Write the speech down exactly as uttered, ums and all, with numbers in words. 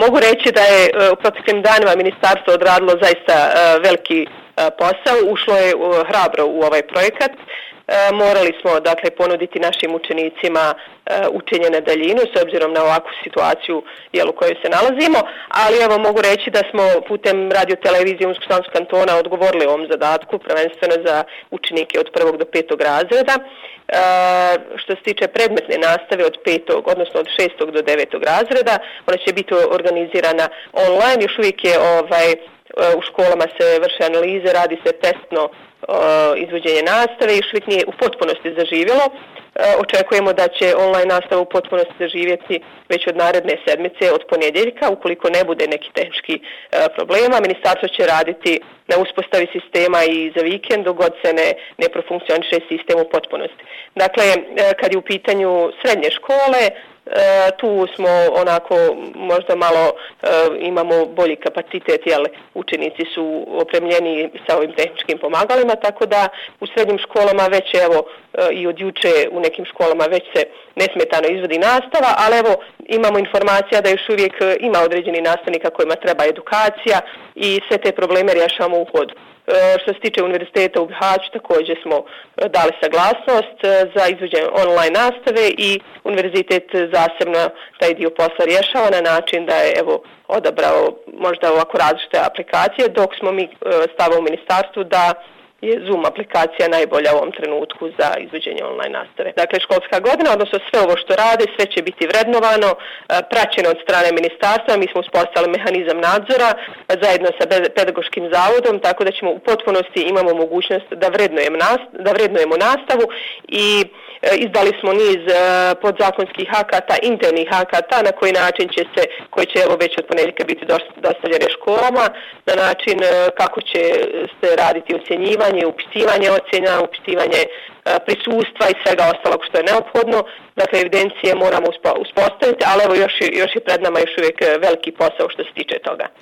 mogu reći da je u proteklim danima ministarstvo odradilo zaista veliki posao, ušlo je hrabro u ovaj projekat. Morali smo dakle ponuditi našim učenicima učenje na daljinu s obzirom na ovakvu situaciju jel, u kojoj se nalazimo, ali evo mogu reći da smo putem radio televizije Unsko-sanskog kantona odgovorili ovom zadatku, prvenstveno za učenike od prvog do petog razreda. E, što se tiče predmetne nastave od petog, odnosno od šestog do devetog razreda, ona će biti organizirana online, još uvijek je ovaj, u školama se vrše analize, radi se testno izvođenje nastave, još uvijek nije u potpunosti zaživjelo. Očekujemo da će online nastava u potpunosti zaživjeti već od naredne sedmice, od ponedjeljka, ukoliko ne bude neki tehnički problema. Ministarstvo će raditi na uspostavi sistema i za vikend, dok god se ne, ne profunkcioniše sistem u potpunosti. Dakle, kad je u pitanju srednje škole, E, tu smo onako možda malo e, imamo bolji kapacitet, jel učenici su opremljeni sa ovim tehničkim pomagalima, tako da u srednjim školama već evo e, i od juče u nekim školama već se nesmetano izvodi nastava, ali evo imamo informacija da još uvijek ima određeni nastavnika kojima treba edukacija i sve te probleme rješavamo u hodu. Što se tiče univerziteta u Bihaću, također smo dali saglasnost za izvođenje online nastave i univerzitet zasebno taj dio posla rješava na način da je evo odabrao možda ovako različite aplikacije, dok smo mi stavili u ministarstvu da je Zoom aplikacija najbolja u ovom trenutku za izvođenje online nastave. Dakle, školska godina, odnosno sve ovo što rade, sve će biti vrednovano, praćeno od strane ministarstva. Mi smo uspostavili mehanizam nadzora zajedno sa pedagoškim zavodom, tako da ćemo u potpunosti imamo mogućnost da vrednujemo, da vrednujemo nastavu i izdali smo niz podzakonskih akata, internih akata na koji način će se, koji će evo već od ponedjeljka biti dostavljene školama, na način kako će se raditi ocjenjivanje, upisivanje ocjena, upisivanje prisustva i svega ostalog što je neophodno. Dakle, evidencije moramo uspostaviti, ali evo još, još je pred nama još uvijek veliki posao što se tiče toga.